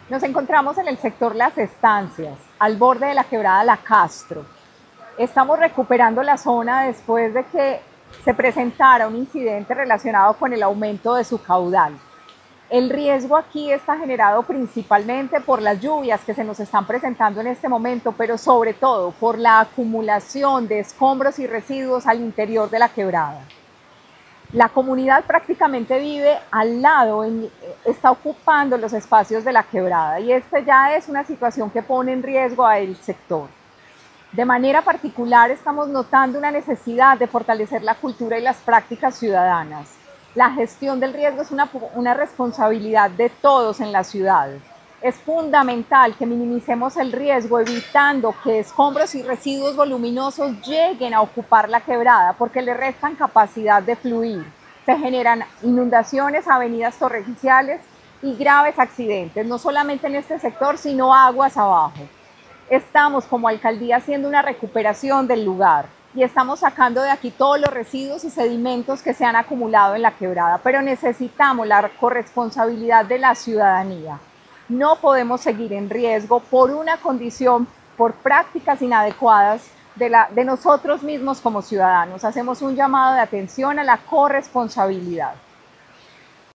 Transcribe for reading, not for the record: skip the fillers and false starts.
Nos encontramos en el sector Las Estancias, al borde de la quebrada La Castro. Estamos recuperando la zona después de que se presentara un incidente relacionado con el aumento de su caudal. El riesgo aquí está generado principalmente por las lluvias que se nos están presentando en este momento, pero sobre todo por la acumulación de escombros y residuos al interior de la quebrada. La comunidad prácticamente vive al lado, está ocupando los espacios de la quebrada y esta ya es una situación que pone en riesgo al sector. De manera particular estamos notando una necesidad de fortalecer la cultura y las prácticas ciudadanas. La gestión del riesgo es una responsabilidad de todos en la ciudad. Es fundamental que minimicemos el riesgo evitando que escombros y residuos voluminosos lleguen a ocupar la quebrada porque le restan capacidad de fluir. Se generan inundaciones, avenidas torrenciales y graves accidentes, no solamente en este sector, sino aguas abajo. Estamos como alcaldía haciendo una recuperación del lugar y estamos sacando de aquí todos los residuos y sedimentos que se han acumulado en la quebrada, pero necesitamos la corresponsabilidad de la ciudadanía. No podemos seguir en riesgo por una condición, por prácticas inadecuadas de nosotros mismos como ciudadanos. Hacemos un llamado de atención a la corresponsabilidad.